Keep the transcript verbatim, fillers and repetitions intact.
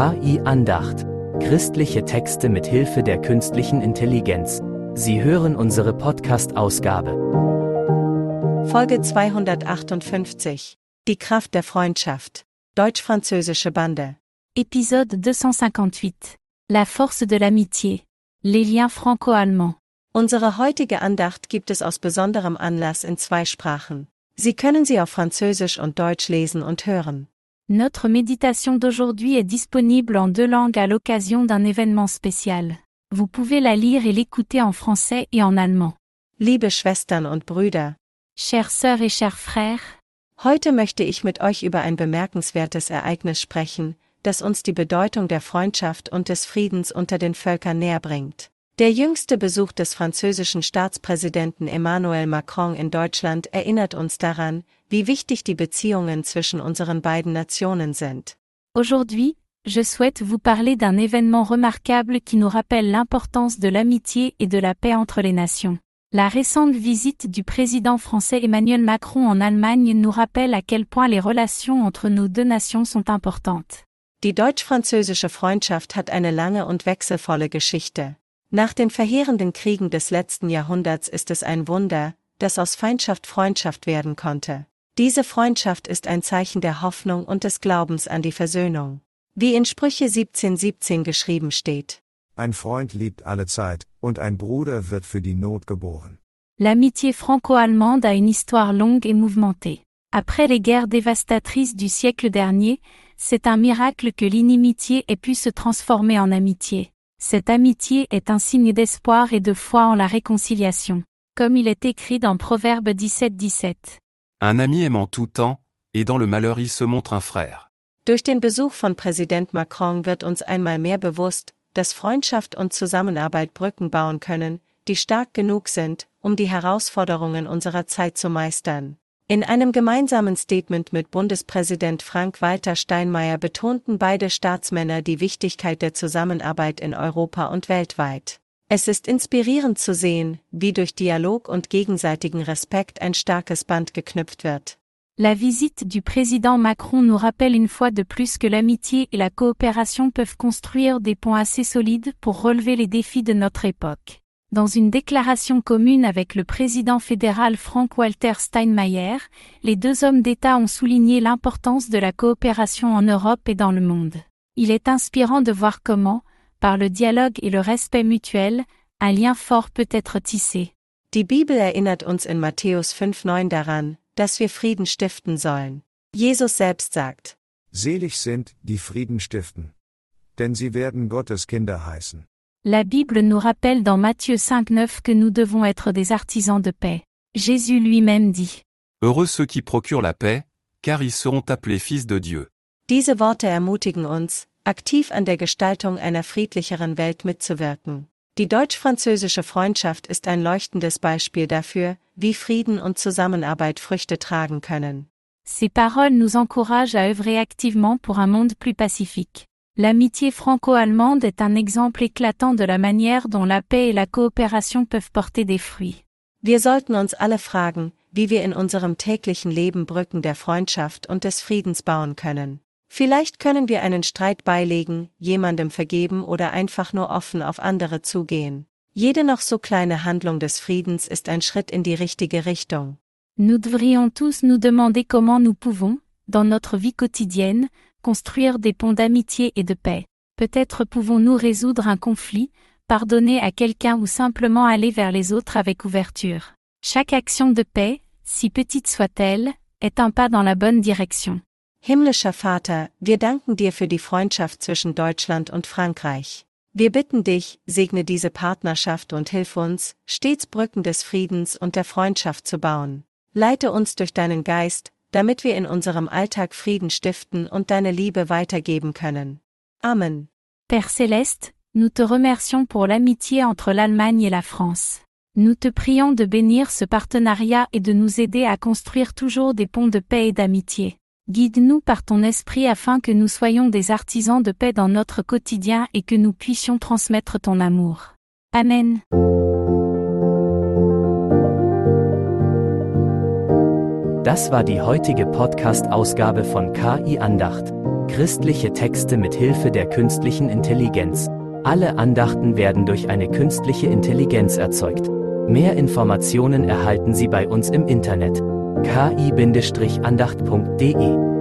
K I-Andacht. Christliche Texte mit Hilfe der künstlichen Intelligenz. Sie hören unsere Podcast-Ausgabe. Folge zweihundertachtundfünfzig. Die Kraft der Freundschaft. Deutsch-französische Bande. Épisode deux cent cinquante-huit. La force de l'amitié. Les liens franco-allemands. Unsere heutige Andacht gibt es aus besonderem Anlass in zwei Sprachen. Sie können sie auf Französisch und Deutsch lesen und hören. Notre méditation d'aujourd'hui est disponible en deux langues à l'occasion d'un événement spécial. Vous pouvez la lire et l'écouter en français et en allemand. Liebe Schwestern und Brüder, Chères sœurs et chers frères, heute möchte ich mit euch über ein bemerkenswertes Ereignis sprechen, das uns die Bedeutung der Freundschaft und des Friedens unter den Völkern näher bringt. Der jüngste Besuch des französischen Staatspräsidenten Emmanuel Macron in Deutschland erinnert uns daran, wie wichtig die Beziehungen zwischen unseren beiden Nationen sind. aujourd'hui, je souhaite vous parler d'un événement remarquable qui nous rappelle l'importance de l'amitié et de la paix entre les nations. La récente visite du président français Emmanuel Macron en Allemagne nous rappelle à quel point les relations entre nos deux nations sont importantes. Die deutsch-französische Freundschaft hat eine lange und wechselvolle Geschichte. Nach den verheerenden Kriegen des letzten Jahrhunderts ist es ein Wunder, dass aus Feindschaft Freundschaft werden konnte. Diese Freundschaft ist ein Zeichen der Hoffnung und des Glaubens an die Versöhnung. Wie in Sprüche siebzehn siebzehn geschrieben steht: Ein Freund liebt alle Zeit, und ein Bruder wird für die Not geboren. L'amitié franco-allemande a une histoire longue et mouvementée. Après les guerres dévastatrices du siècle dernier, c'est un miracle que l'inimitié ait pu se transformer en amitié. Cette amitié est un signe d'espoir et de foi en la réconciliation. Comme il est écrit dans Proverbe dix-sept dix-sept. Un ami aime en tout temps, et dans le malheur il se montre un frère. Durch den Besuch von Präsident Macron wird uns einmal mehr bewusst, dass Freundschaft und Zusammenarbeit Brücken bauen können, die stark genug sind, um die Herausforderungen unserer Zeit zu meistern. In einem gemeinsamen Statement mit Bundespräsident Frank-Walter Steinmeier betonten beide Staatsmänner die Wichtigkeit der Zusammenarbeit in Europa und weltweit. Es ist inspirierend zu sehen, wie durch Dialog und gegenseitigen Respekt ein starkes Band geknüpft wird. La visite du président Macron nous rappelle une fois de plus que l'amitié et la coopération peuvent construire des ponts assez solides pour relever les défis de notre époque. Dans une déclaration commune avec le président fédéral Frank-Walter Steinmeier, les deux hommes d'État ont souligné l'importance de la coopération en Europe et dans le monde. Il est inspirant de voir comment, par le dialogue et le respect mutuel, un lien fort peut être tissé. Die Bibel erinnert uns in Matthäus fünf neun daran, dass wir Frieden stiften sollen. Jesus selbst sagt: Selig sind, die Frieden stiften. Denn sie werden Gottes Kinder heißen. La Bible nous rappelle dans Matthieu cinq neuf que nous devons être des artisans de paix. Jésus lui-même dit: Heureux ceux qui procurent la paix, car ils seront appelés fils de Dieu. Diese Worte ermutigen uns, aktiv an der Gestaltung einer friedlicheren Welt mitzuwirken. Die deutsch-französische Freundschaft ist ein leuchtendes Beispiel dafür, wie Frieden und Zusammenarbeit Früchte tragen können. Ces paroles nous encouragent à œuvrer activement pour un monde plus pacifique. L'amitié franco-allemande est un exemple éclatant de la manière dont la paix et la coopération peuvent porter des fruits. Wir sollten uns alle fragen, wie wir in unserem täglichen Leben Brücken der Freundschaft und des Friedens bauen können. Vielleicht können wir einen Streit beilegen, jemandem vergeben oder einfach nur offen auf andere zugehen. Jede noch so kleine Handlung des Friedens ist ein Schritt in die richtige Richtung. Nous devrions tous nous demander comment nous pouvons, dans notre vie quotidienne, construire des ponts d'amitié et de paix. Peut-être pouvons-nous résoudre un conflit, pardonner à quelqu'un ou simplement aller vers les autres avec ouverture. Chaque action de paix, si petite soit-elle, est un pas dans la bonne direction. Himmlischer Vater, wir danken dir für die Freundschaft zwischen Deutschland und Frankreich. Wir bitten dich, segne diese Partnerschaft und hilf uns, stets Brücken des Friedens und der Freundschaft zu bauen. Leite uns durch deinen Geist, damit wir in unserem Alltag Frieden stiften und deine Liebe weitergeben können. Amen. Père Céleste, nous te remercions pour l'amitié entre l'Allemagne et la France. Nous te prions de bénir ce partenariat et de nous aider à construire toujours des ponts de paix et d'amitié. Guide-nous par ton esprit afin que nous soyons des artisans de paix dans notre quotidien et que nous puissions transmettre ton amour. Amen. Das war die heutige Podcast-Ausgabe von K I-Andacht. Christliche Texte mit Hilfe der künstlichen Intelligenz. Alle Andachten werden durch eine künstliche Intelligenz erzeugt. Mehr Informationen erhalten Sie bei uns im Internet. k i Bindestrich andacht punkt de